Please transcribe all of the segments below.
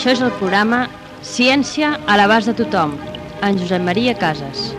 Això és el programa Ciència a l'abast de tothom, en Josep Maria Casas.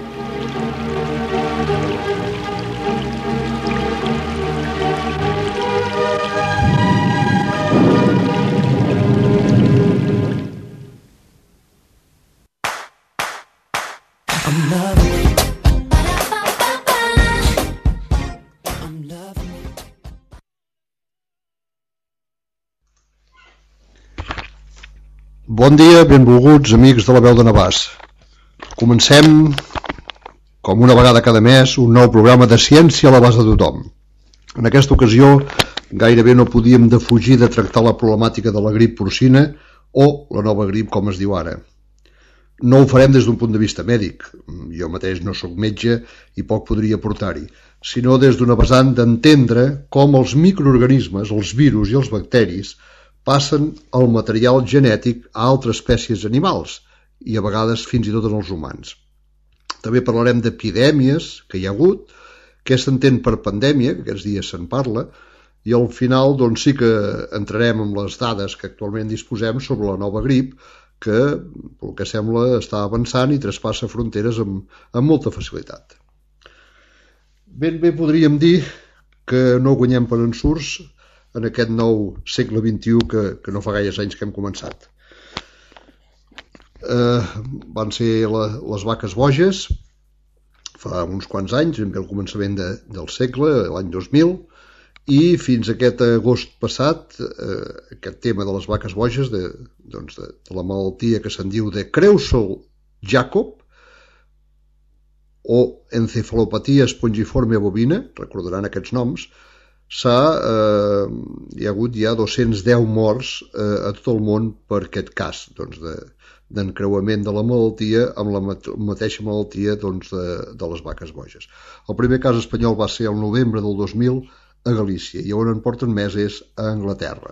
Bon dia, benvolguts amics de la veu de Navàs. Comencem, com una vegada cada mes, un nou programa de ciència a l'abast de tothom. En aquesta ocasió, gairebé no podíem defugir de tractar la problemàtica de la grip porcina o la nova grip, com es diu ara. No ho farem des d'un punt de vista mèdic, jo mateix no sóc metge i poc podria aportar-hi, sinó des d'una vessant d'entendre com els microorganismes, els virus i els bacteris, passen el material genètic a altres espècies animals i a vegades fins i tot en els humans. També parlarem d'epidèmies que hi ha hagut, què s'entén per pandèmia, que aquests dies se'n parla, i al final doncs, sí que entrarem en les dades que actualment disposem sobre la nova grip, que pel que sembla està avançant i traspassa fronteres amb molta facilitat. Ben bé podríem dir que no guanyem per ensurts en aquest nou segle XXI que no fa gaires anys que hem començat. Van ser les vaques boges fa uns quants anys, ben bé al començament del segle, l'any 2000, i fins a aquest agost passat, aquest tema de les vaques boges, de la malaltia que se'n diu de Creutzfeldt-Jakob, o encefalopatia espongiforme bovina, recordaran aquests noms, hi ha hagut ja 210 morts a tot el món per aquest cas d'encreuament de la malaltia amb la mateixa malaltia de les vaques boges. El primer cas espanyol va ser el novembre del 2000 a Galícia i on en porten més és a Anglaterra.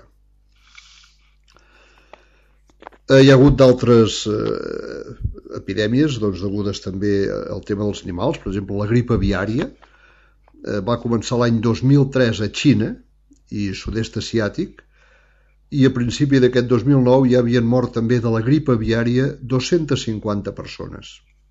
Hi ha hagut d'altres epidèmies degudes també al tema dels animals, per exemple la grip aviària. Va començar l'any 2003 a Xina i sud-est asiàtic i a principi d'aquest 2009 ja havien mort també de la grip aviària 250 persones.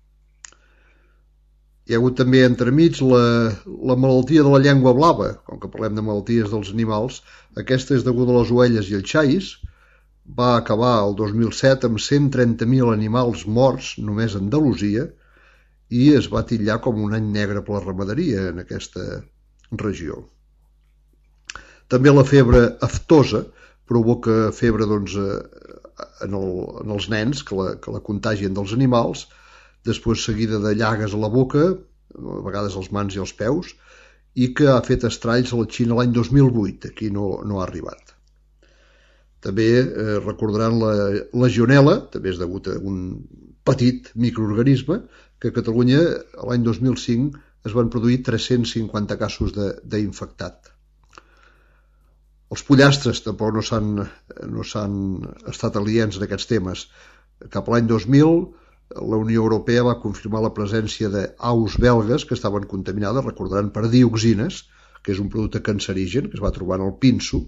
Hi ha hagut també entremig la malaltia de la llengua blava, com que parlem de malalties dels animals, aquesta és deguda a les ovelles i els xais, va acabar el 2007 amb 130.000 animals morts només a Andalusia i es va titllar com un any negre per la ramaderia en aquesta regió. També la febre aftosa provoca febre en els nens que la contagien dels animals, després seguida de llagues a la boca, a vegades als mans i als peus, i que ha fet estralls a la Xina l'any 2008, aquí no ha arribat. També recordaran la legionel·la, també és degut a un petit microorganisme, que a Catalunya l'any 2005 es van produir 350 casos d'infectat. Els pollastres tampoc no s'han estat aliens en aquests temes. Cap a l'any 2000 la Unió Europea va confirmar la presència d'aus belgues que estaven contaminades, recordaran, per dioxines, que és un producte cancerigen que es va trobar en el pinso,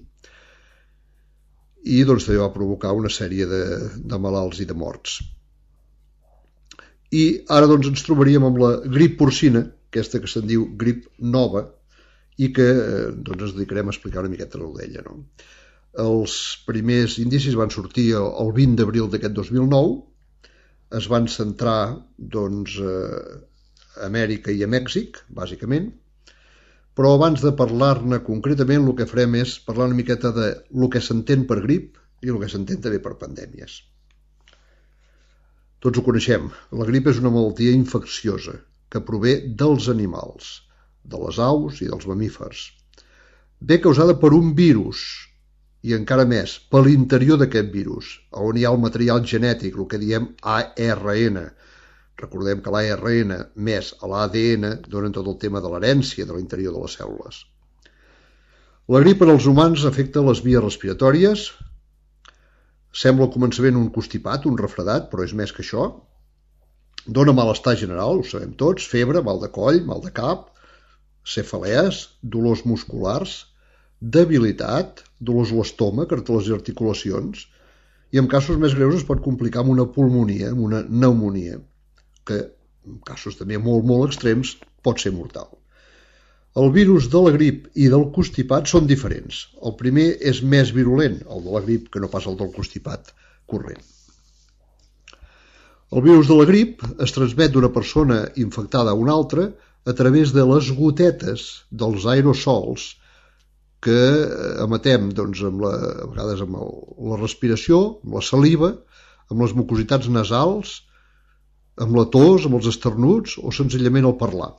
i també va provocar una sèrie de malalts i de morts. I ara ens trobaríem amb la grip porcina, aquesta que se'n diu grip nova, i que ens dedicarem a explicar una miqueta d'ella. Els primers indicis van sortir el 20 d'abril d'aquest 2009, es van centrar a Amèrica i a Mèxic, bàsicament, però abans de parlar-ne concretament el que farem és parlar una miqueta de lo que s'entén per grip i el que s'entén també per pandèmies. Tots ho coneixem, la grip és una malaltia infecciosa que prové dels animals, de les aus i dels mamífers. Ve causada per un virus i encara més, per l'interior d'aquest virus, on hi ha el material genètic, el que diem ARN. Recordem que l'ARN més l'ADN donen tot el tema de l'herència de l'interior de les cèl·lules. La grip en els humans afecta les vies respiratòries. Sembla al començament un constipat, un refredat, però és més que això. Dóna malestar general, ho sabem tots, febre, mal de coll, mal de cap, cefalees, dolors musculars, debilitat, dolors a l'estómac, a les articulacions, i en casos més greus es pot complicar amb una pulmonia, amb una pneumonia, que en casos també molt extrems pot ser mortal. El virus de la grip i del constipat són diferents. El primer és més virulent, el de la grip, que no pas el del constipat corrent. El virus de la grip es transmet d'una persona infectada a una altra a través de les gotetes dels aerosols que emetem a vegades amb la respiració, amb la saliva, amb les mucositats nasals, amb la tos, amb els esternuts o senzillament al parlar.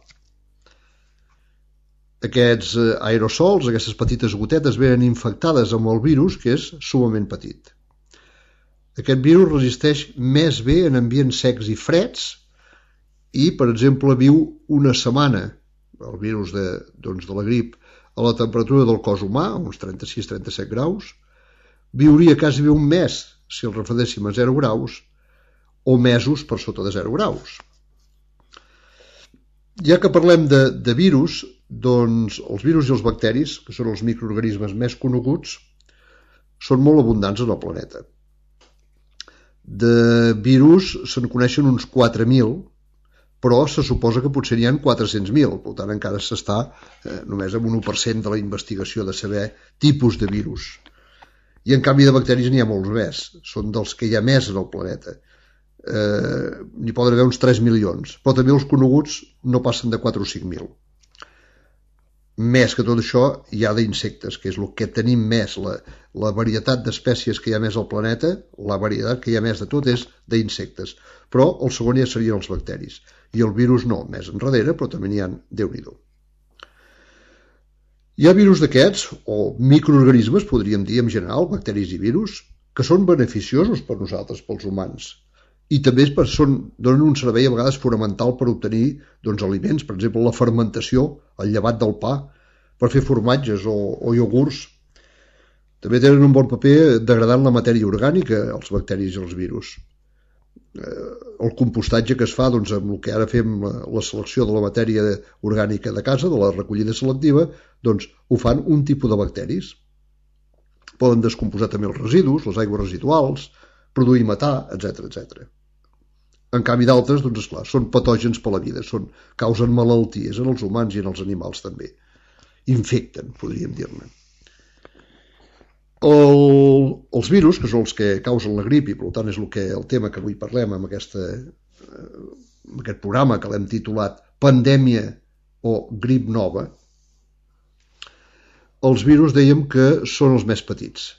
Aquests aerosols, aquestes petites gotetes, venen infectades amb el virus, que és summament petit. Aquest virus resisteix més bé en ambients secs i freds i, per exemple, viu una setmana, el virus de la grip, a la temperatura del cos humà, uns 36-37 graus, viuria quasi bé un mes si el refredéssim a 0 graus o mesos per sota de 0 graus. Ja que parlem de virus, doncs els virus i els bacteris, que són els microorganismes més coneguts, són molt abundants en el planeta. De virus se'n coneixen uns 4.000, però se suposa que potser n'hi ha 400.000, per tant encara s'està només amb un 1% de la investigació de saber tipus de virus. I en canvi de bacteris n'hi ha molts més, són dels que hi ha més en el planeta. N'hi poden haver uns 3 milions, però també els coneguts no passen de 4 o 5.000. Més que tot això hi ha d'insectes, que és el que tenim més, la varietat d'espècies que hi ha més al planeta, la varietat que hi ha més de tot és d'insectes, però el segon ja serien els bacteris, i el virus no, més enrere, però també n'hi ha, Déu-n'hi-do. Hi ha virus d'aquests, o microorganismes, podríem dir en general, bacteris i virus, que són beneficiosos per nosaltres, pels humans, i també donen un servei a vegades fonamental per obtenir aliments, per exemple la fermentació, el llevat del pa, per fer formatges o iogurts. També tenen un bon paper degradant la matèria orgànica, els bacteris i els virus. El compostatge que es fa amb el que ara fem la selecció de la matèria orgànica de casa, de la recollida selectiva, ho fan un tipus de bacteris. Poden descomposar també els residus, les aigües residuals, produir metà, etc. En canvi d'altres, esclar, són patògens per la vida, causen malalties en els humans i en els animals també. Infecten, podríem dir-ne. Els virus, que són els que causen la grip, i per tant és el tema que avui parlem amb aquest programa que l'hem titulat Pandèmia o Grip Nova, els virus dèiem que són els més petits.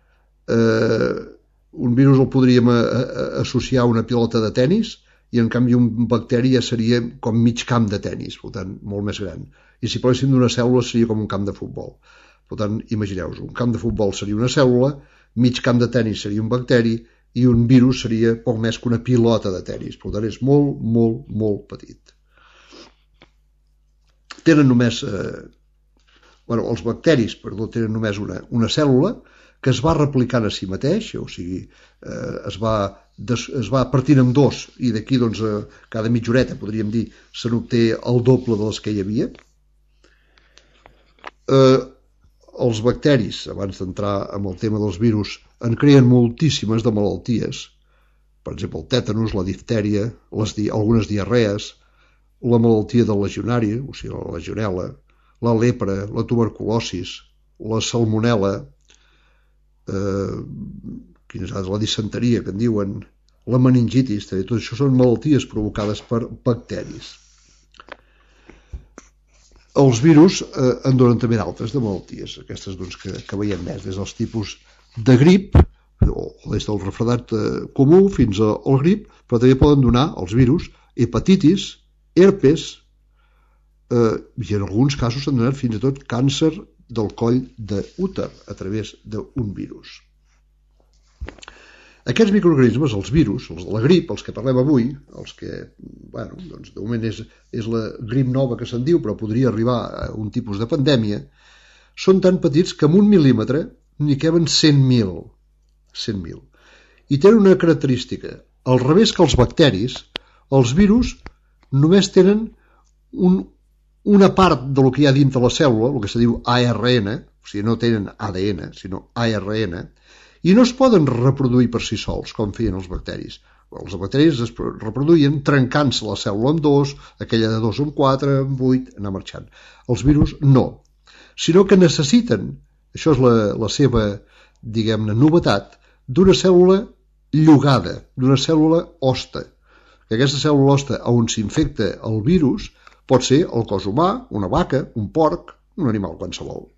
Un virus el podríem associar a una pilota de tenis i en canvi un bacteri ja seria com mig camp de tenis, per tant, molt més gran. I si parléssim d'una cèl·lula seria com un camp de futbol. Per tant, imagineu-vos, un camp de futbol seria una cèl·lula, mig camp de tenis seria un bacteri i un virus seria poc més que una pilota de tenis. Per tant, és molt petit. Tenen només... els bacteris, tenen només una cèl·lula que es va replicant a si mateix, o sigui, es va partint en dos, i d'aquí, cada mitja horeta, podríem dir, se n'obté el doble de les que hi havia. Els bacteris, abans d'entrar en el tema dels virus, en creen moltíssimes de malalties, per exemple, el tètanus, la diftèria, algunes diarrees, la malaltia del legionari, o sigui, la legionel·la, la lepra, la tuberculosis, la salmonel·la, la disenteria, que en diuen, la meningitis, també, tot això són malalties provocades per bacteris. Els virus en donen també d'altres de malalties, aquestes que veiem més, des dels tipus de grip, o des del refredat comú fins al grip, però també poden donar els virus hepatitis, herpes, i en alguns casos s'han donat fins i tot càncer del coll d'úter a través d'un virus. Aquests microorganismes, els virus, els de la grip, els que parlem avui, els que, de moment és la grip nova que se'n diu, però podria arribar a un tipus de pandèmia, són tan petits que amb 1 mil·límetre n'hi caben 100.000. 100.000. I tenen una característica. Al revés que els bacteris, els virus només tenen una part del que hi ha dintre la cèl·lula, el que se diu ARN, o sigui, no tenen ADN, sinó ARN, i no es poden reproduir per si sols, com feien els bacteris. Els bacteris es reproduïen trencant-se la cèl·lula en dos, aquella de 2 en 4, en 8, anar marxant. Els virus no, sinó que necessiten, això és la seva, diguem-ne, novetat, d'una cèl·lula llogada, d'una cèl·lula hoste. Que aquesta cèl·lula hoste on s'infecta el virus pot ser el cos humà, una vaca, un porc, un animal qualsevol.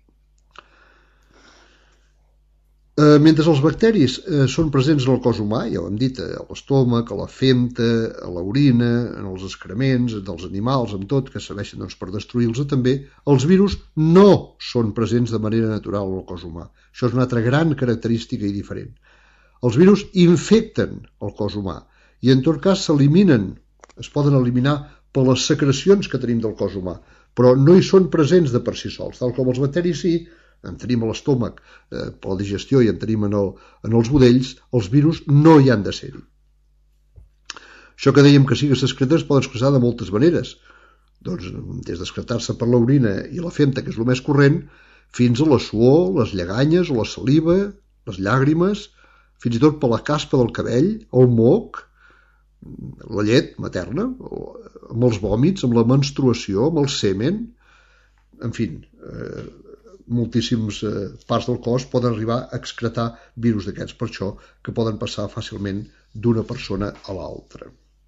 Mentre els bacteris són presents en el cos humà, ja ho hem dit, a l'estómac, a la femta, a l'orina, en els excrements dels animals, amb tot, que serveixen per destruir-los també, els virus no són presents de manera natural al cos humà. Això és una altra gran característica i diferent. Els virus infecten el cos humà i en tot cas s'eliminen, es poden eliminar per les secrecions que tenim del cos humà, però no hi són presents de per si sols, tal com els bacteris sí, en tenim a l'estómac per la digestió i en tenim en els budells, els virus no hi han de ser-hi. Això que dèiem que sí que s'excreta es poden expressar de moltes maneres, doncs des d'excretar-se per l'orina i la femta, que és el més corrent, fins a la suor, les lleganyes o la saliva, les llàgrimes, fins i tot per la caspa del cabell, el moc, la llet materna, amb els vòmits, amb la menstruació, amb el semen, en fi, moltíssimes parts del cos poden arribar a excretar virus d'aquests, per això que poden passar fàcilment d'una persona a l'altra.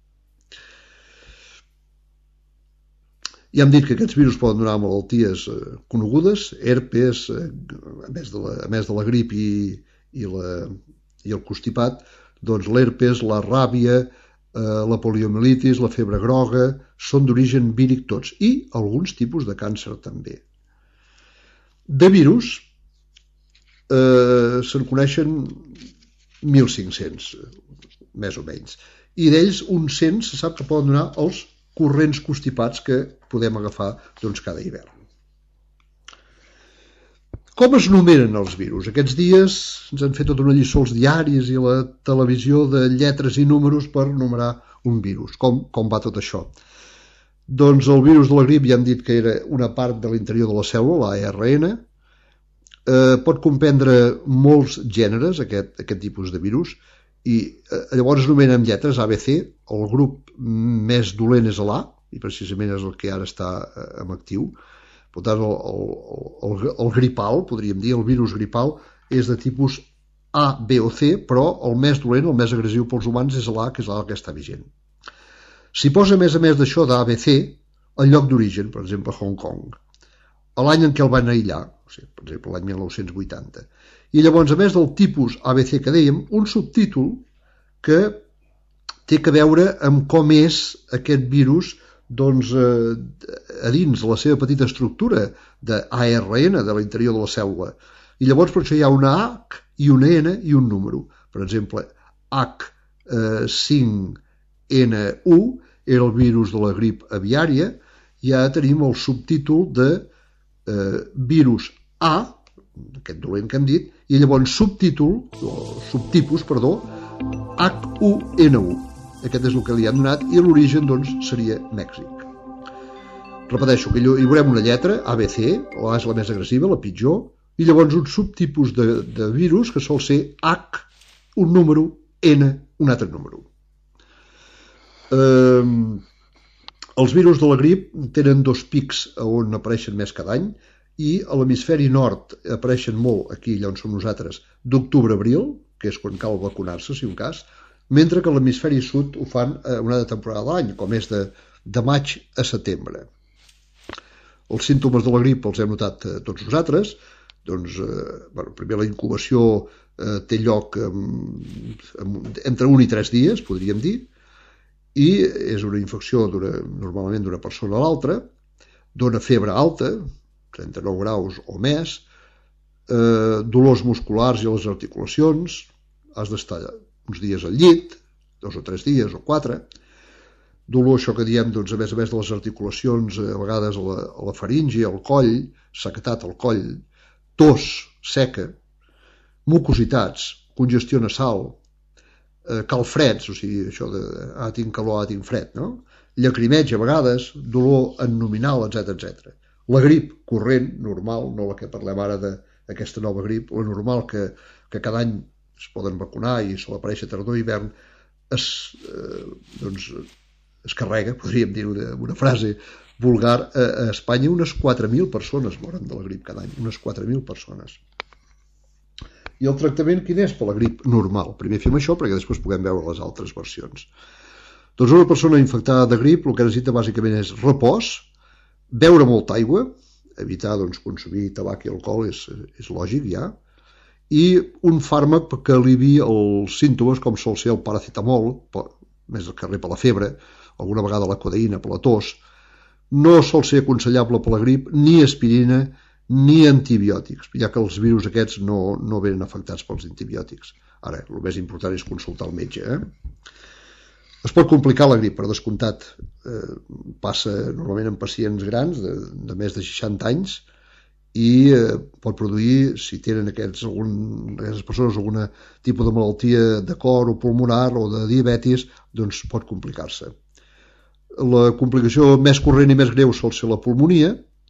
Ja hem dit que aquests virus poden donar malalties conegudes, herpes, a més de la grip i el constipat, doncs l'herpes, la ràbia, la poliomielitis, la febre groga, són d'origen víric tots, i alguns tipus de càncer també. De virus se'n coneixen 1.500, més o menys, i d'ells uns 100 se sap que poden donar els corrents constipats que podem agafar cada hivern. Com es numeren els virus? Aquests dies ens han fet tota una lliçó als diaris i a la televisió de lletres i números per numerar un virus. Com va tot això? Doncs el virus de la grip ja hem dit que era una part de l'interior de la cèl·lula, l'ARN. Pot comprendre molts gèneres, aquest tipus de virus, i llavors es nomenen amb lletres ABC. El grup més dolent és l'A, i precisament és el que ara està en actiu. Per tant, el gripal, podríem dir, el virus gripal, és de tipus A, B o C, però el més dolent, el més agressiu pels humans, és l'A, que és l'A que està vigent. S'hi posa, a més d'això, d'ABC, el lloc d'origen, per exemple, Hong Kong, l'any en què el van aïllar, per exemple, l'any 1980. I llavors, a més del tipus ABC que dèiem, un subtítol que té a veure amb com és aquest virus a dins la seva petita estructura d'ARN de l'interior de la cèl·lula. I llavors per això hi ha una H i una N i un número. Per exemple, H5N1 era el virus de la grip aviària, i ara tenim el subtítol de virus A, aquest dolent que hem dit, i llavors subtipus, H1N1. Aquest és el que li han donat, i l'origen seria Mèxic. Repeteixo, que hi veurem una lletra, ABC, la A és la més agressiva, la pitjor, i llavors un subtipus de virus que sol ser H, un número, N, un altre número. Els virus de la grip tenen dos pics on apareixen més cada any, i a l'hemisferi nord apareixen molt, aquí allà on som nosaltres, d'octubre a abril, que és quan cal vacunar-se, si un cas, mentre que a l'hemisferi sud ho fan a una altra temporada de l'any, com és de maig a setembre. Els símptomes de la grip els hem notat tots nosaltres. Primer la incubació té lloc entre 1 i 3 dies, podríem dir, i és una infecció normalment d'una persona a l'altra, dona febre alta, 39 graus o més, dolors musculars i a les articulacions, has d'estar uns dies al llit, 2 o 3 dies o 4, dolor, això que diem, a més de les articulacions, a vegades a la faringe, al coll, sequetat al coll, tos seca, mucositats, congestió nasal, calfreds, o sigui, això de tinc calor, tinc fred, no? Llacrimeig a vegades, dolor ennominal, etc. La grip corrent, normal, no la que parlem ara d'aquesta nova grip, la normal que cada any es poden vacunar i sol aparèixer tardor i hivern, es carrega, podríem dir una frase vulgar, a Espanya unes 4.000 persones moren de la grip cada any, unes 4.000 persones. I el tractament quin és per la grip normal? Primer fem això perquè després puguem veure les altres versions. Doncs una persona infectada de grip el que necessita bàsicament és repòs, beure molta aigua, evitar consumir tabac i alcohol és lògic ja, i un fàrmac que alivi els símptomes com sol ser el paracetamol, més el carrer per la febre, alguna vegada la codeïna per la tos. No sol ser aconsellable per la grip ni aspirina ni antibiòtics, ja que els virus aquests no venen afectats pels antibiòtics. Ara, el més important és consultar el metge. Es pot complicar la grip, per descomptat. Passa normalment en pacients grans de més de 60 anys i pot produir, si tenen aquestes persones algun tipus de malaltia de cor o pulmonar o de diabetis, doncs pot complicar-se. La complicació més corrent i més greu sol ser la pulmonia,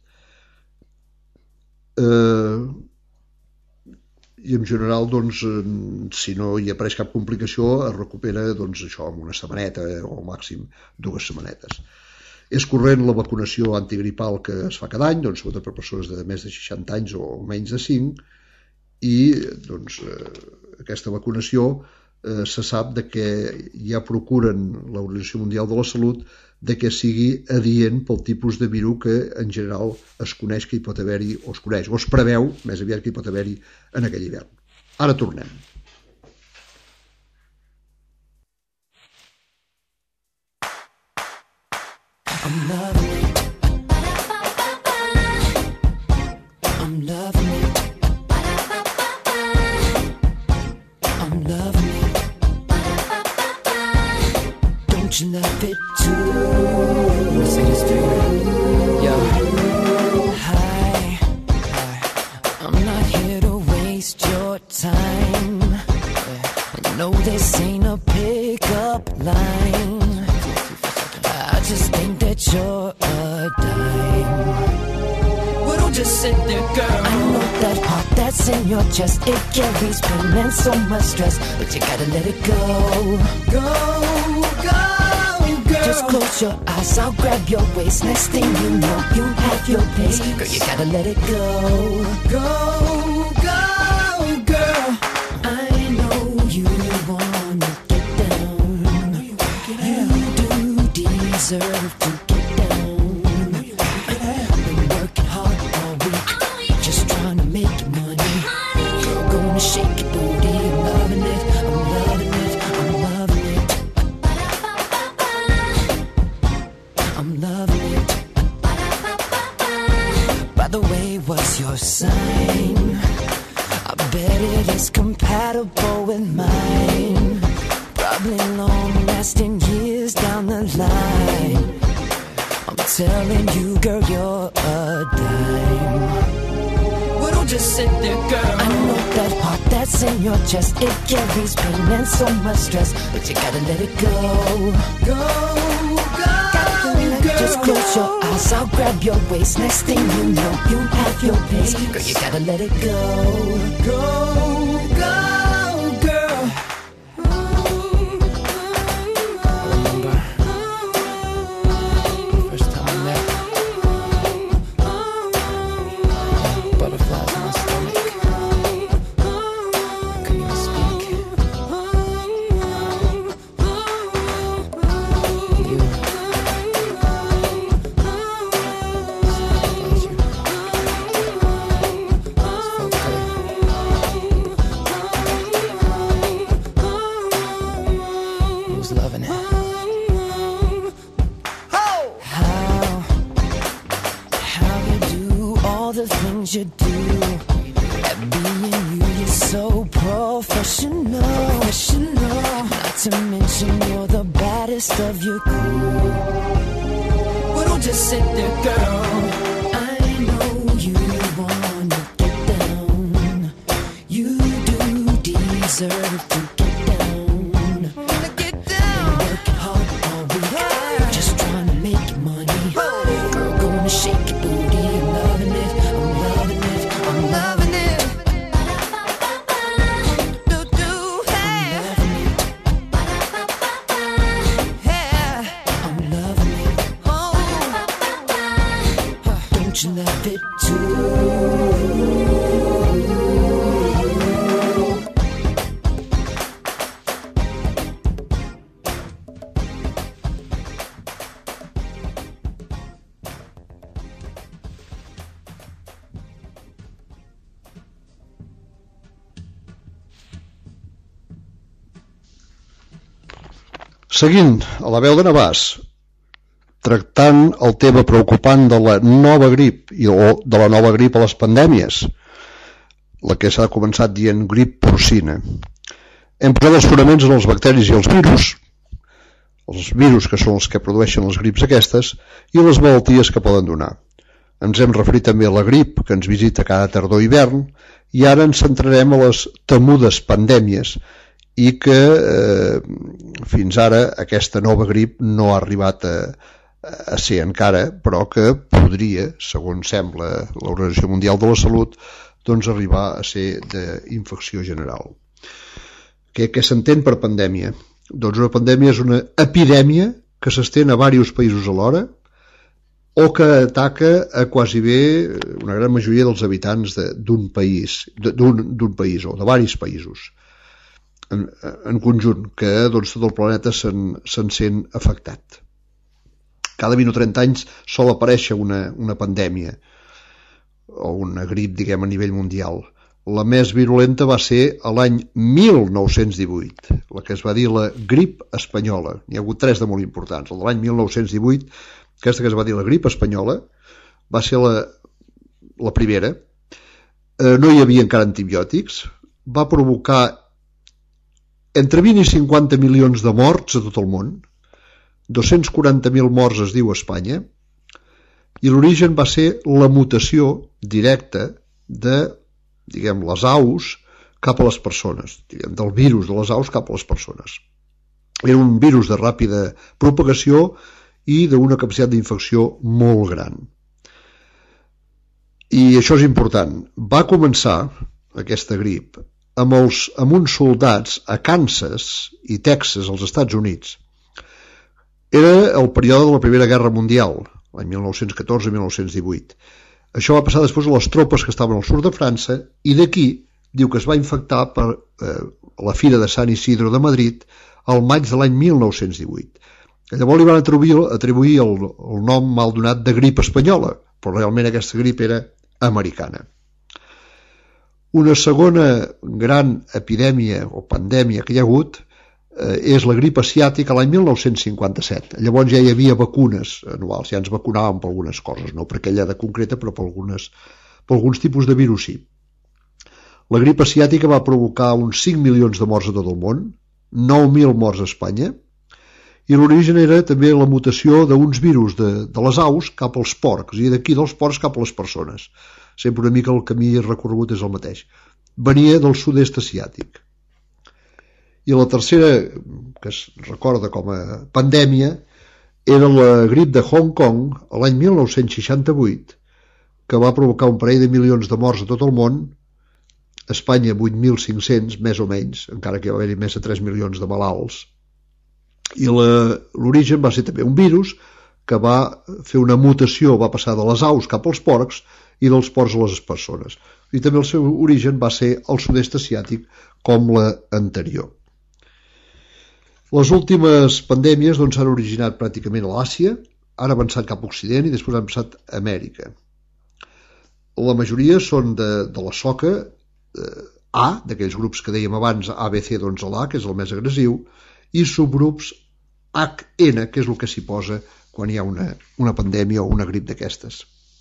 i en general, si no hi apareix cap complicació, es recupera això en una setmaneta o al màxim 2 setmanetes. És corrent la vacunació antigripal que es fa cada any, sobretot per persones de més de 60 anys o menys de 5, i aquesta vacunació se sap que ja procuren l'Organització Mundial de la Salut que sigui adient pel tipus de virus que en general es coneix que hi pot haver-hi, o es coneix, o es preveu més aviat que hi pot haver-hi en aquell hivern. Ara tornem. I'm loving it. I'm loving it. I'm loving it. Don't you love it too? Let's say this to you. Yeah. Hi. I'm not here to waste your time. I know this ain't a pickup line. I just think that you're a dime. Well, don't just sit there, girl. I know that heart that's in your chest, it carries pain and so much stress, but you gotta let it go. Go, girl. Just close your eyes, I'll grab your waist. Next thing you know, you have your pace. Girl, you gotta let it go. Go, girl. I know you wanna get down. You do deserve to get down. Been working hard all week, just trying to make money. Girl, gonna shake your booty. I'm loving it, I'm loving it, I'm loving it. I'm loving it. By the way, what's your sign? I bet it is compatible with mine. Probably long-lasting years down the line. I'm telling you, girl, you're a dime. Well, don't just sit there, girl. I know that heart that's in your chest, it carries pain and so much stress, but you gotta let it go. Go, girl. Just close your eyes, I'll grab your waist. Next thing you know, you have your pace. Girl, you gotta let it go. Go, girl. You do at being you, you're so professional. Not to mention you're the baddest of your crew. Well, don't just sit there, girl. I know you wanna get down. You do deserve to get down. Get down. Working hard all week, just trying to make money. Girl, gonna shake your booty. I'm loving it. I'm loving it. Do Seguint, a la veu de Navàs, tractant el tema preocupant de la nova grip o de la nova grip a les pandèmies, la que s'ha començat dient grip porcina. Hem posat els fonaments en els bacteris i els virus que són els que produeixen les grips aquestes i les malalties que poden donar. Ens hem referit també a la grip que ens visita cada tardor i hivern i ara ens centrarem a les temudes pandèmies i que fins ara aquesta nova grip no ha arribat a ser encara, però que podria, segons sembla l'Organització Mundial de la Salut, doncs arribar a ser d'infecció general. Què s'entén per pandèmia? Doncs una pandèmia és una epidèmia que s'estén a diversos països alhora o que ataca a quasi bé una gran majoria dels habitants d'un país o de diversos països en conjunt, que doncs, tot el planeta se'n sent afectat. Cada 20 o 30 anys sol aparèixer una pandèmia o una grip, diguem, a nivell mundial. La més virulenta va ser l'any 1918, la que es va dir la grip espanyola. N'hi ha hagut 3 de molt importants. El de l'any 1918, aquesta que es va dir la grip espanyola, va ser la primera. No hi havia encara antibiòtics, va provocar entre 20 i 50 milions de morts a tot el món, 240.000 morts es diu a Espanya, i l'origen va ser la mutació directa de, diguem, les aus cap a les persones, diguem, del virus de les aus cap a les persones. Era un virus de ràpida propagació i d'una capacitat d'infecció molt gran. I això és important. Va començar aquesta grip amb uns soldats a Kansas i Texas, als Estats Units. Era el període de la Primera Guerra Mundial, l'any 1914-1918. Això va passar després a les tropes que estaven al sud de França i d'aquí diu que es va infectar per la Fira de Sant Isidro de Madrid al maig de l'any 1918. Llavors li van atribuir el nom mal donat de grip espanyola, però realment aquesta grip era americana. Una segona gran epidèmia o pandèmia que hi ha hagut és la grip asiàtica l'any 1957. Llavors ja hi havia vacunes anuals, ja ens vacunàvem per algunes coses, no per aquella de concreta, però per alguns tipus de virus sí. La grip asiàtica va provocar uns 5 milions de morts a tot el món, 9.000 morts a Espanya, i l'origen era també la mutació d'uns virus de les aus cap als porcs, i d'aquí dels porcs cap a les persones. Sempre una mica el camí recorregut és el mateix. Venia del sud-est asiàtic. I la tercera, que es recorda com a pandèmia, era la grip de Hong Kong l'any 1968, que va provocar un parell de milions de morts a tot el món, a Espanya 8.500, més o menys, encara que va haver-hi més de 3 milions de malalts. I l'origen va ser també un virus que va fer una mutació, va passar de les aus cap als porcs i dels porcs a les persones. I també el seu origen va ser el sud-est asiàtic com l'anterior. Les últimes pandèmies s'han originat pràcticament a l'Àsia, han avançat cap a Occident i després han passat a Amèrica. La majoria són de la soca A, d'aquells grups que dèiem abans, ABC, doncs l'A, que és el més agressiu, i subgrups HN, que és el que s'hi posa quan hi ha una pandèmia o una grip d'aquestes.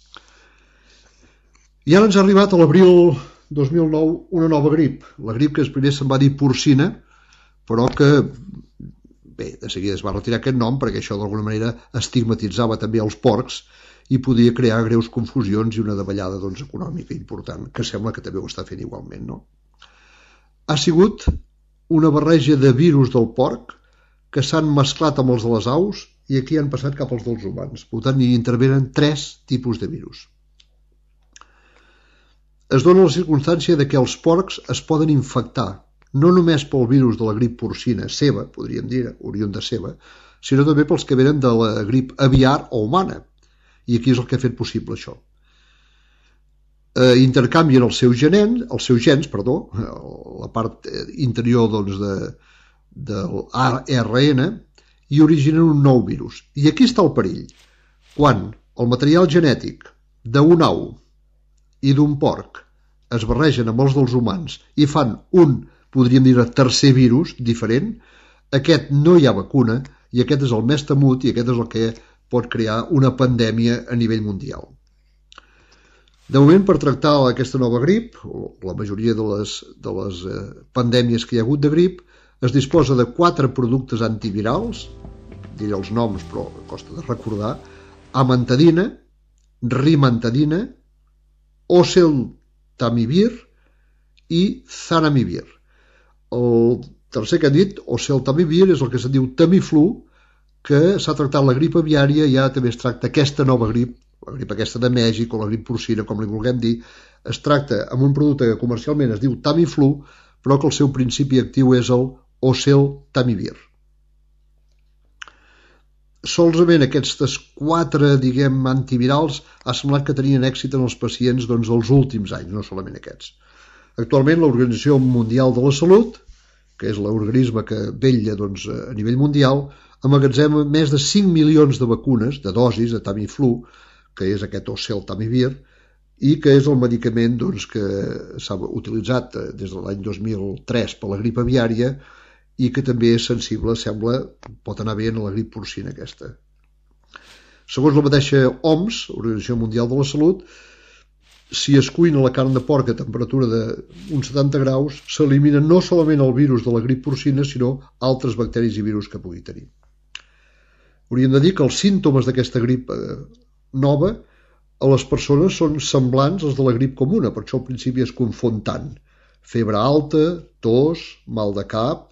I ara ens ha arribat a l'abril 2009 una nova grip, la grip que primer se'n va dir porcina, però que, bé, de seguida es va retirar aquest nom perquè això d'alguna manera estigmatitzava també els porcs i podia crear greus confusions i una davallada econòmica important, que sembla que també ho està fent igualment, no? Ha sigut una barreja de virus del porc que s'han mesclat amb els de les aus i aquí han passat cap als dels humans. Per tant, hi intervenen 3 tipus de virus. Es dona la circumstància de que els porcs es poden infectar, no només pel virus de la grip porcina ceba, podríem dir, oriünd de ceba, sinó també pels que venen de la grip aviar o humana. I aquí és el que ha fet possible això. Intercanvien els seus gens, la part interior de l'ARN, i originen un nou virus. I aquí està el perill. Quan el material genètic d'un au i d'un porc es barregen amb els dels humans i fan un, podríem dir, tercer virus diferent, Aquest no hi ha vacuna i aquest és el més temut i aquest és el que pot crear una pandèmia a nivell mundial. De moment, per tractar aquesta nova grip, o la majoria de les pandèmies que hi ha hagut de grip, es disposa de 4 productes antivirals, diré els noms però costa de recordar: amantadina, rimantadina, oseltamivir i zanamivir. El tercer que he dit, oseltamivir, és el que se diu Tamiflu, que s'ha tractat la grip aviària, ja també es tracta aquesta nova grip, la grip aquesta de Mèxic o la grip porcina, com li vulguem dir, es tracta amb un producte que comercialment es diu Tamiflu, però que el seu principi actiu és el oseltamivir. Solament aquests 4, antivirals ha semblat que tenien èxit en els pacients dels últims anys, no solament aquests. Actualment l'Organització Mundial de la Salut, que és l'organisme que vetlla a nivell mundial, emmagatzema més de 5 milions de vacunes, de dosis de Tamiflu, que és aquest oseltamivir, i que és el medicament que s'ha utilitzat des de l'any 2003 per la grip aviària i que també és sensible, sembla, pot anar bé en la grip porcina aquesta. Segons la mateixa OMS, Organització Mundial de la Salut, si es cuina la carn de porc a temperatura d'uns 70 graus, s'elimina no solament el virus de la grip porcina, sinó altres bacteris i virus que pugui tenir. Hauríem de dir que els símptomes d'aquesta grip nova a les persones són semblants als de la grip comuna, per això al principi es confon tant. Febre alta, tos, mal de cap,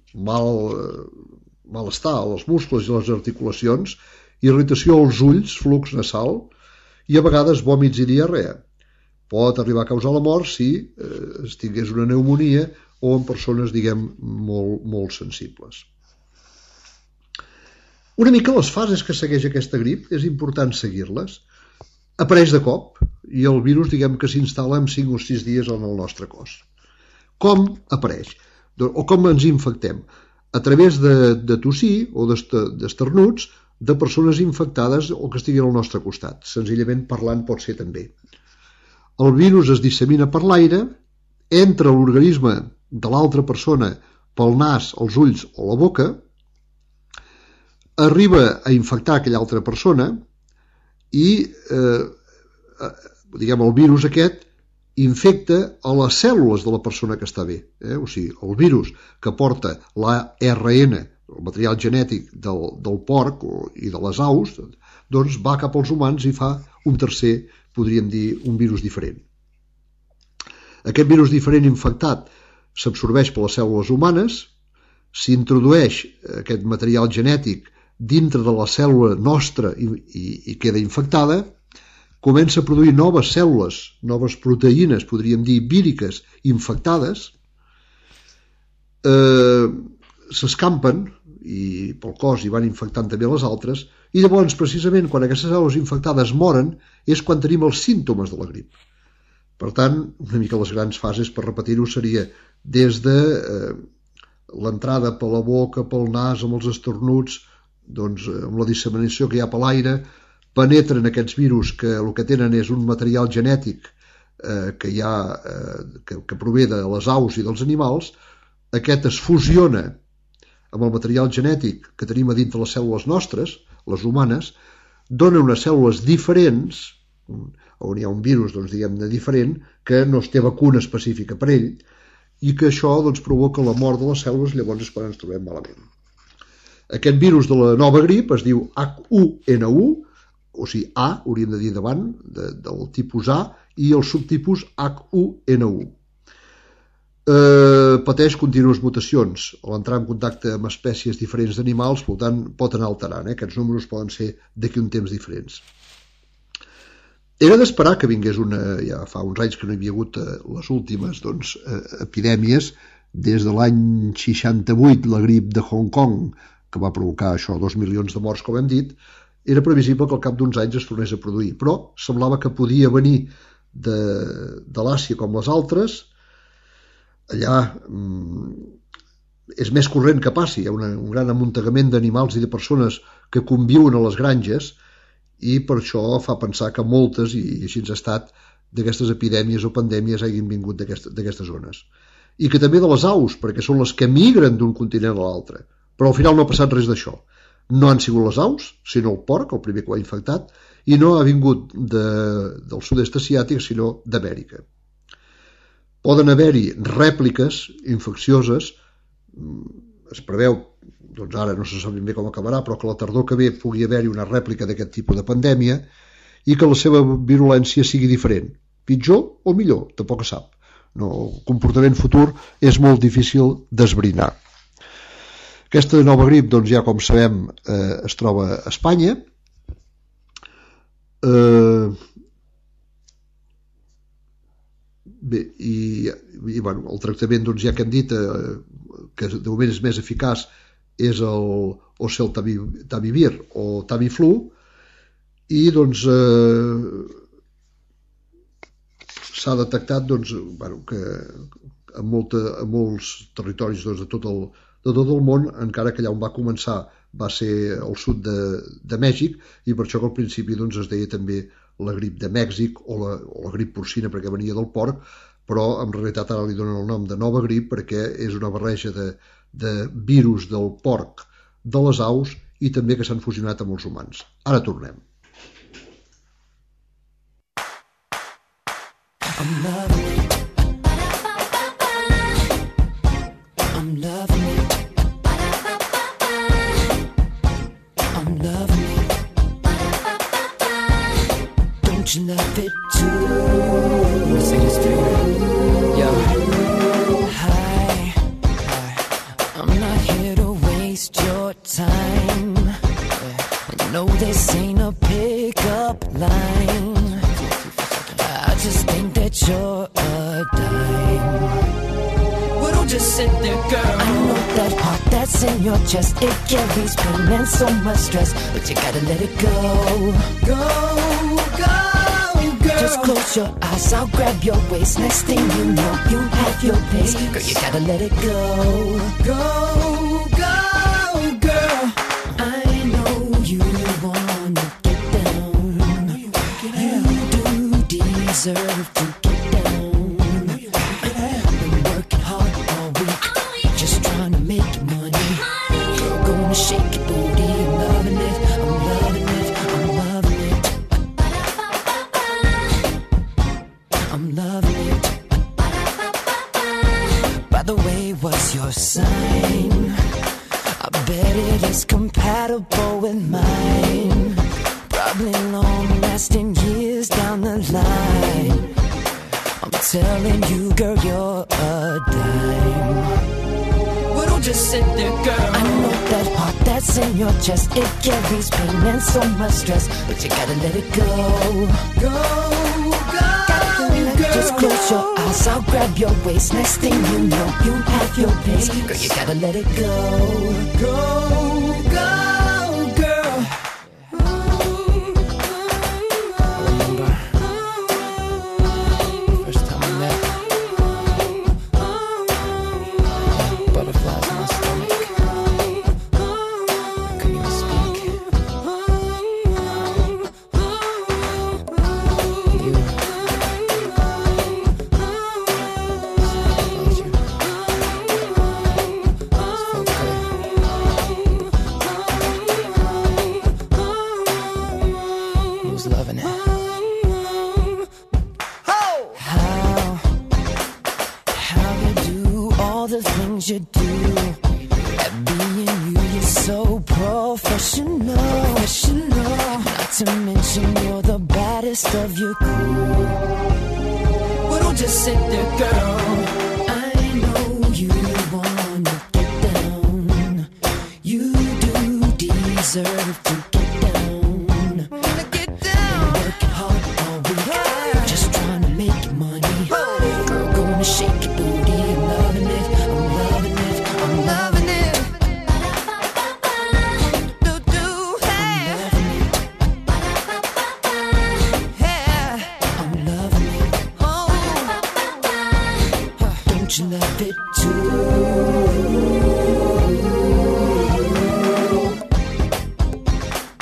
malestar als muscles i les articulacions, irritació als ulls, flux nasal i a vegades vòmits i diarrea. Pot arribar a causar la mort si es tingués una pneumonia o en persones, molt sensibles. Una mica les fases que segueix aquesta grip és important seguir-les. Apareix de cop i el virus que s'instal·la en 5 o 6 dies en el nostre cos. Com apareix? O com ens infectem? A través de tossir o d'esternuts de persones infectades o que estiguin al nostre costat. Senzillament parlant pot ser també. El virus es dissemina per l'aire, entra a l'organisme de l'altra persona pel nas, els ulls o la boca, arriba a infectar aquella altra persona i el virus aquest infecta a les cèl·lules de la persona que està bé. O sigui, el virus que porta l'ARN, el material genètic del porc i de les aus, doncs va cap als humans i fa un tercer, podríem dir, un virus diferent. Aquest virus diferent infectat s'absorbeix per les cèl·lules humanes, s'introdueix aquest material genètic dintre de la cèl·lula nostra i queda infectada, comença a produir noves cèl·lules, noves proteïnes, podríem dir víriques, infectades, s'escampen i pel cos i van infectant també les altres, i llavors precisament quan aquestes cèl·lules infectades moren és quan tenim els símptomes de la grip. Per tant, una mica les grans fases, per repetir-ho, seria des de l'entrada per la boca, pel nas, amb els esternuts, amb la disseminació que hi ha per l'aire, penetren aquests virus que el que tenen és un material genètic que prové de les aus i dels animals, aquest es fusiona amb el material genètic que tenim a dintre les cèl·lules nostres, les humanes, dona unes cèl·lules diferents, on hi ha un virus, diferent, que no es té vacuna específica per ell, i que això provoca la mort de les cèl·lules, llavors és quan ens trobem malament. Aquest virus de la nova grip es diu H1N1, o sigui, A, hauríem de dir davant, del tipus A, i el subtipus H1N1. Pateix contínues mutacions. A l'entrar en contacte amb espècies diferents d'animals, per tant, pot anar alterant. Aquests números poden ser d'aquí un temps diferents. Era d'esperar que vingués ja fa uns anys que no hi havia hagut les últimes epidèmies, des de l'any 68, la grip de Hong Kong, que va provocar 2 milions de morts, com hem dit, era previsible que al cap d'uns anys es tornés a produir, però semblava que podia venir de l'Àsia com les altres. Allà és més corrent que passi, hi ha un gran amuntegament d'animals i de persones que conviuen a les granges i per això fa pensar que moltes, i així ens ha estat, d'aquestes epidèmies o pandèmies hagin vingut d'aquestes zones. I que també de les aus, perquè són les que migren d'un continent a l'altre. Però al final no ha passat res d'això. No han sigut les aus, sinó el porc, el primer que ho ha infectat, i no ha vingut del sud-est asiàtic, sinó d'Amèrica. Poden haver-hi rèpliques infeccioses, es preveu, doncs ara no se sap ben bé com acabarà, però que la tardor que ve pugui haver-hi una rèplica d'aquest tipus de pandèmia i que la seva virulència sigui diferent. Pitjor o millor, tampoc es sap. No, el comportament futur és molt difícil d'esbrinar. Aquesta nova grip, doncs ja com sabem, es troba a Espanya. Bé, i bueno, el tractament, doncs ja que hem dit, que de moment és més eficaç, és el oseltamivir o Tamiflu, i doncs s'ha detectat doncs, bueno, que en molts territoris doncs, de tot el món, encara que allà on va començar va ser al sud de Mèxic, i per això que al principi doncs, es deia també la grip de Mèxic o la grip porcina perquè venia del porc, però en realitat ara li donen el nom de nova grip perquè és una barreja de virus del porc, de les aus i també que s'han fusionat amb els humans. Ara tornem. I'm loving it. I'm loving it. I'm loving it. Don't you love it too? Sing this to you. Yo. Hi. I'm not here to waste your time. I know this ain't a pickup line. I just think that you're a dime. Well, don't just sit there, girl. I know that heart that's in your chest, it carries pain and so much stress, but you gotta let it go. Go, girl. Just close your eyes, I'll grab your waist. Next thing you know, you have your pace. Girl, you gotta let it go. Go, girl. I know you wanna get down. You do deserve to get down. Been working hard all week, just trying to make money. Girl, gonna shake your booty. I'm loving it, I'm loving it, I'm loving it. I'm loving it. By the way, what's your sign? I bet it is compatible with mine. Probably long-lasting years down the line. I'm telling you, girl, you're a dime. Well, don't just sit there, girl. I know that heart that's in your chest, it carries pain and so much stress, but you gotta let it go. Go, girl. Just close your eyes, I'll grab your waist. Next thing you know, you have your pace. Girl, you gotta let it go. Go, girl. You do at being you, you're so professional. Not to mention you're the baddest of your crew. Well, don't just sit there, girl. I know you wanna get down. You do deserve to get down. Get down. Working hard all week, just trying to make money. Girl, gonna shake your booty. I'm loving it. I'm loving it. Yeah. I'm loving it. Oh. Don't you love it too?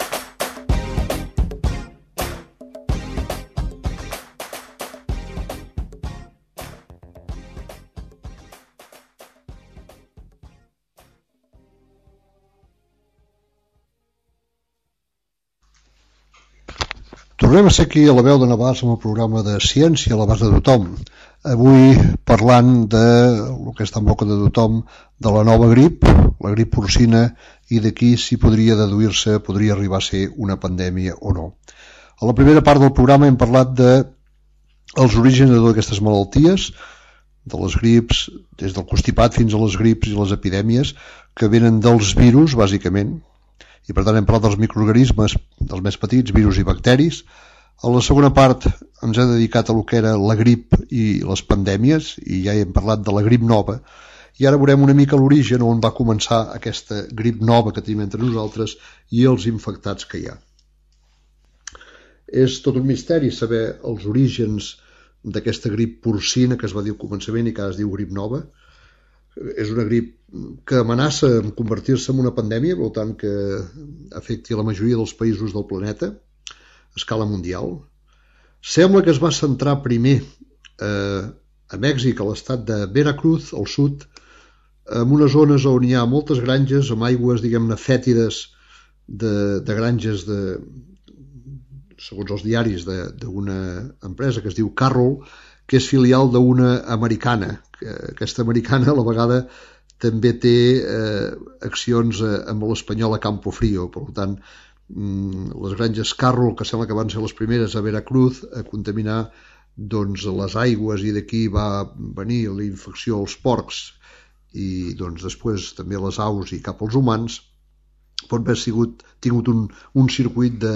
Tornem a ser aquí a la veu de Navàs amb el programa de Ciència a l'abast de tothom. Avui parlant de el que està en boca de tothom, de la nova grip, la grip porcina, i d'aquí si podria deduir-se, podria arribar a ser una pandèmia o no. A la primera part del programa hem parlat dels orígens de totes aquestes malalties, de les grips, des del constipat fins a les grips i les epidèmies, que venen dels virus, bàsicament, i per tant hem parlat dels microorganismes, dels més petits, virus i bacteris. A la segona part ens hem dedicat a lo que era la grip i les pandèmies, i ja hem parlat de la grip nova, i ara veurem una mica l'origen on va començar aquesta grip nova que tenim entre nosaltres i els infectats que hi ha. És tot un misteri saber els orígens d'aquesta grip porcina que es va dir al començament i que ara es diu grip nova. És una grip que amenaça en convertir-se en una pandèmia, per tant que afecti la majoria dels països del planeta a escala mundial. Sembla que es va centrar primer a Mèxic, a l'estat de Veracruz, al sud, en unes zones on hi ha moltes granges amb aigües, diguem-ne, fètides de granges segons els diaris d'una empresa que es diu Carroll, que és filial d'una americana. Aquesta americana a la vegada també té accions amb l'espanyol a Campofrío. Per tant, les granges Carroll, que sembla que van ser les primeres a Veracruz a contaminar doncs, les aigües, i d'aquí va venir la infecció als porcs i doncs, després també les aus i cap als humans. Pot haver tingut un circuit de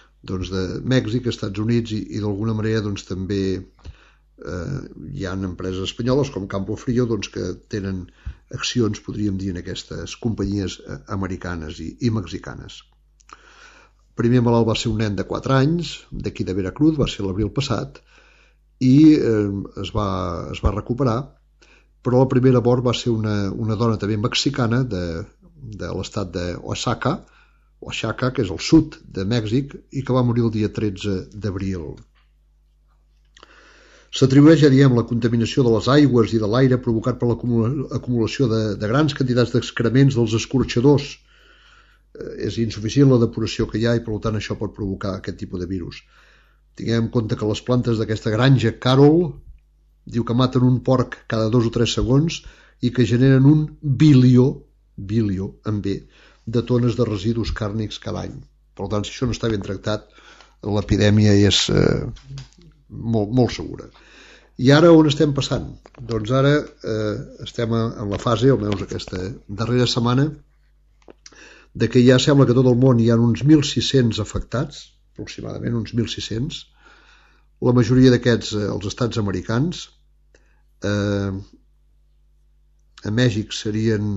Mèxic, Estats Units i d'alguna manera doncs, també hi ha empreses espanyoles com Campofrío que tenen accions, podríem dir, en aquestes companyies americanes i mexicanes. El primer malalt va ser un nen de 4 anys, d'aquí de Veracruz, va ser l'abril passat, i es va recuperar, però la primera mort va ser una dona també mexicana de l'estat d'Oaxaca, que és al sud de Mèxic, i que va morir el dia 13 d'abril. S'atribueix, ja diem, la contaminació de les aigües i de l'aire provocat per l'acumulació de grans quantitats d'excrements dels escorxadors. És insuficient la depuració que hi ha i, per tant, això pot provocar aquest tipus de virus. Tinguem en compte que les plantes d'aquesta granja Carroll diu que maten un porc cada 2 o 3 segons i que generen 1 bilió, amb B, de tones de residus càrnics cada any. Per tant, si això no està ben tractat, l'epidèmia és molt, molt segura. I ara on estem passant? Doncs ara estem en la fase, almenys aquesta darrera setmana, de que ja sembla que a tot el món hi ha uns 1.600 afectats, aproximadament uns 1.600, la majoria d'aquests als estats americans. A Mèxic serien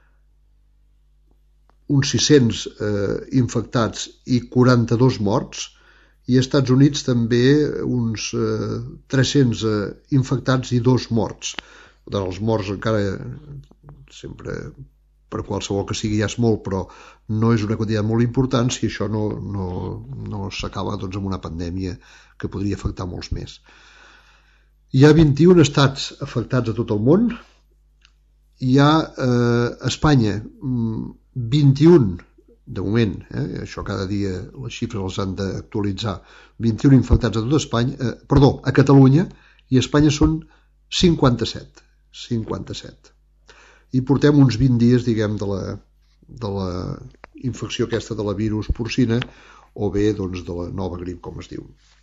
uns 600 infectats i 42 morts, i als Estats Units també uns 300 infectats i 2 morts. Els morts encara sempre, per qualsevol que sigui, ja és molt, però no és una quantitat molt important si això no s'acaba amb una pandèmia que podria afectar molts més. Hi ha 21 estats afectats a tot el món. Hi ha a Espanya 21, de moment, això cada dia les xifres les han d'actualitzar, 21 infectats a tot Espanya, a Catalunya, i a Espanya són 57. I portem uns 20 dies, diguem, de la infecció aquesta de la virus porcina, o bé doncs, de la nova grip, com es diu.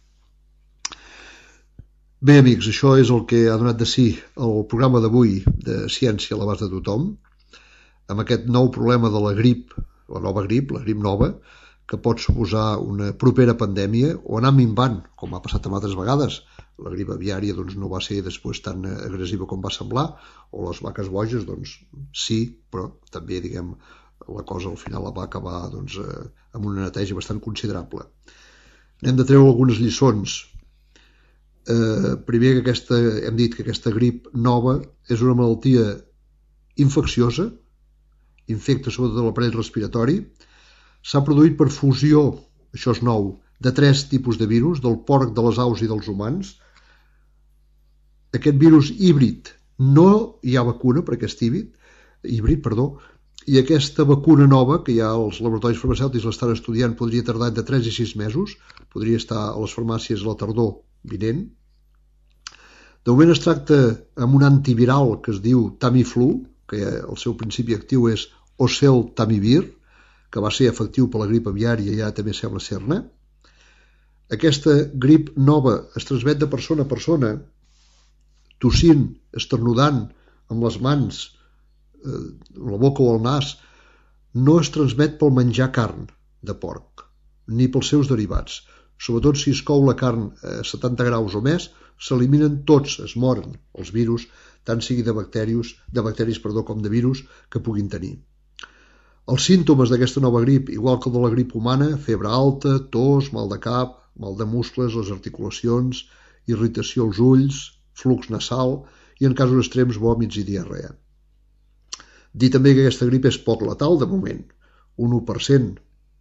Bé, amics, això és el que ha donat de si el programa d'avui de Ciència a l'abast de tothom, amb aquest nou problema de la grip, la nova grip, la grip nova, que pot suposar una propera pandèmia o anar minvant, com ha passat altres vegades. La grip aviària doncs, no va ser després tan agressiva com va semblar, o les vaques boges, doncs sí, però també, diguem, la cosa al final va acabar doncs, amb una neteja bastant considerable. N'hem de treure algunes lliçons. Primer, que hem dit que aquesta grip nova és una malaltia infecciosa, infecta sobretot l'aparell respiratori, s'ha produït per fusió, això és nou, de 3 tipus de virus, del porc, de les aus i dels humans. Aquest virus híbrid, no hi ha vacuna per aquest híbrid, I aquesta vacuna nova, que ja els laboratoris farmacèutics l'estan estudiant, podria tardar entre 3 i 6 mesos, podria estar a les farmàcies a la tardor vinent. De moment es tracta amb un antiviral que es diu Tamiflu, que el seu principi actiu és oseltamivir, que va ser efectiu per la grip aviària i ara també sembla ser-ne. Aquesta grip nova es transmet de persona a persona, tossint, esternudant, amb les mans, la boca o el nas. No es transmet pel menjar carn de porc, ni pels seus derivats. Sobretot si es cou la carn a 70 graus o més, s'eliminen tots, es moren els virus, tant sigui de bacteris com de virus que puguin tenir. Els símptomes d'aquesta nova grip, igual que el de la grip humana, febre alta, tos, mal de cap, mal de muscles, les articulacions, irritació als ulls, flux nasal i en casos extrems vòmits i diarrea. Dir també que aquesta grip és poc letal de moment, un 1%.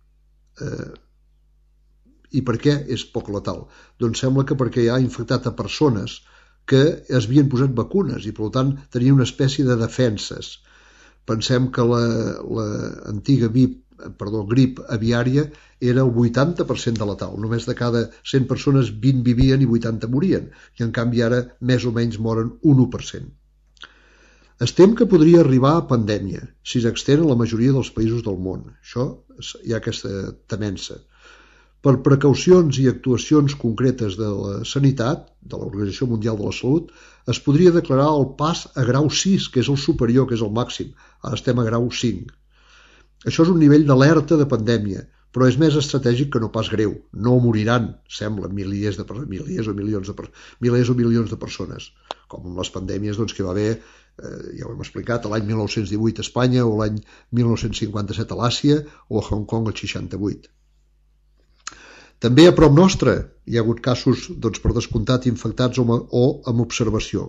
I per què és poc letal? Doncs sembla que perquè ha infectat a persones que es havien posat vacunes i per tant tenien una espècie de defenses. Pensem que l'antiga grip aviària era el 80% de letal. Només de cada 100 persones 20 vivien i 80 morien. I en canvi ara més o menys moren un 1%. Es tem que podria arribar a pandèmia si s'extén a la majoria dels països del món. Això hi ha aquesta temença. Per precaucions i actuacions concretes de la sanitat, de l'Organització Mundial de la Salut, es podria declarar el pas a grau 6, que és el superior, que és el màxim. Ara estem a grau 5. Això és un nivell d'alerta de pandèmia, però és més estratègic que no pas greu. No moriran, sembla, milers o milions de persones, com en les pandèmies que va haver, ja ho hem explicat, l'any 1918 a Espanya o l'any 1957 a l'Àsia o a Hong Kong el 68. També a prop nostre hi ha hagut casos, per descomptat, infectats o amb observació.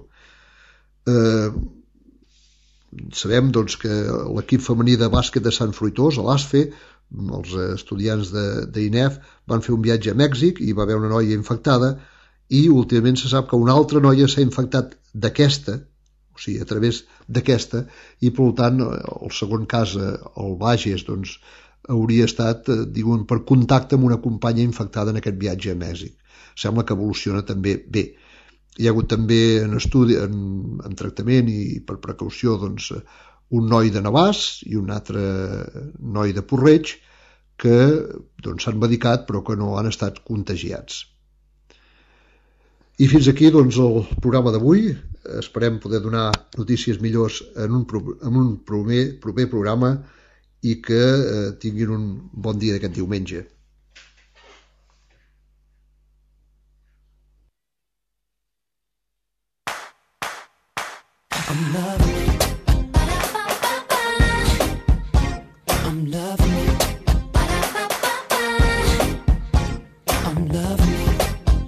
Sabem que l'equip femení de bàsquet de Sant Fruitós, a l'ASFE, els estudiants d'INEF, van fer un viatge a Mèxic i va haver una noia infectada i últimament se sap que una altra noia s'ha infectat d'aquesta, o sigui, a través d'aquesta, i per tant el segon cas, el Bages, hauria estat, per contacte amb una companya infectada en aquest viatge a Mèxic. Sembla que evoluciona també bé. Hi ha hagut també en estudi, en tractament i per precaució, un noi de Navàs i un altre noi de Porreig que s'han medicat però que no han estat contagiats. I fins aquí el programa d'avui. Esperem poder donar notícies millors en un proper programa i que tinguin un bon dia d'aquest diumenge. I'm loving it. I'm loving it. I'm loving it.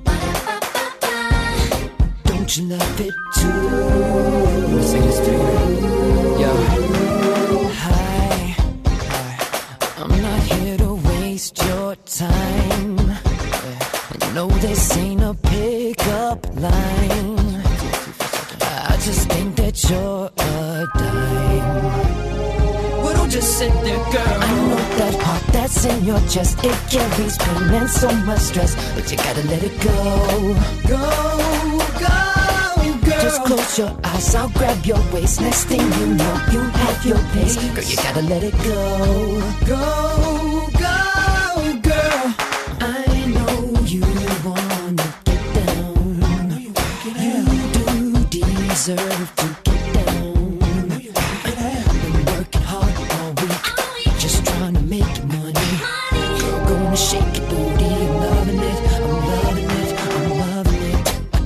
Don't you love it too? Sing this to you. Yo. Hi. I'm not here to waste your time. You know this ain't a pickup line. I just think that you're a dime. Well, don't just sit there, girl. I know that heart that's in your chest, it carries pain and so much stress, but you gotta let it go. Go, girl. Just close your eyes, I'll grab your waist. Next thing you know, you have your pace. Girl, you gotta let it go. Go, girl. I know you wanna get down. You do deserve to get down. Been working hard all week, just trying to make money. Girl, gonna shake your booty. I'm loving it, I'm loving it, I'm loving it.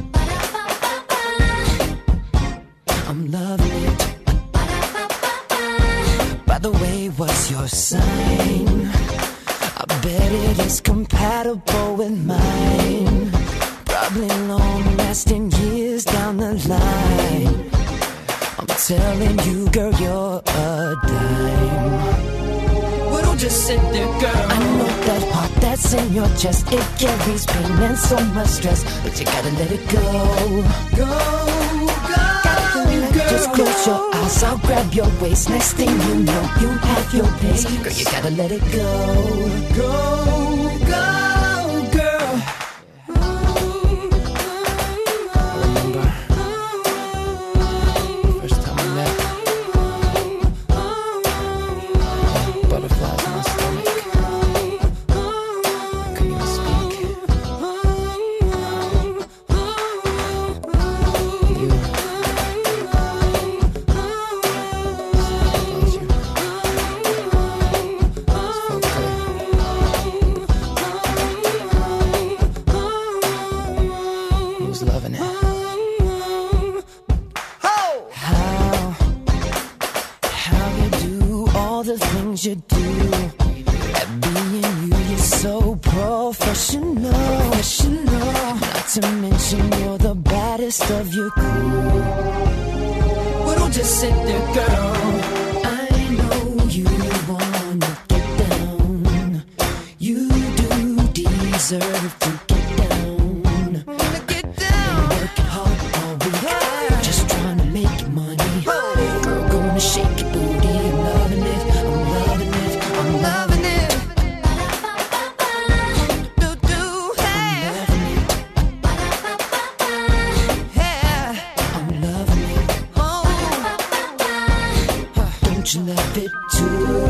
I'm loving it. By the way, what's your sign? I bet it is compatible with mine. Probably long-lasting years down the line. I'm telling you, girl, you're a dime. Well, don't just sit there, girl. I know that heart that's in your chest, it carries pain and so much stress, but you gotta let it go. Go, girl. Just close your eyes, I'll grab your waist. Next thing you know, you have your pace. Girl, you gotta let it go. Go, go, girl. I remember first time I met. Butterflies in my stomach. I couldn't even speak. Loving it. How you do all the things you do. At being you, you're so professional. Not to mention you're the baddest of your crew. Well, don't just sit there, girl. I know you wanna get down. You do deserve to get down. Shake your booty, I'm loving it, I'm loving it, I'm loving it. Do, hey. I'm loving it, yeah. I'm loving it. Oh, don't you love it too?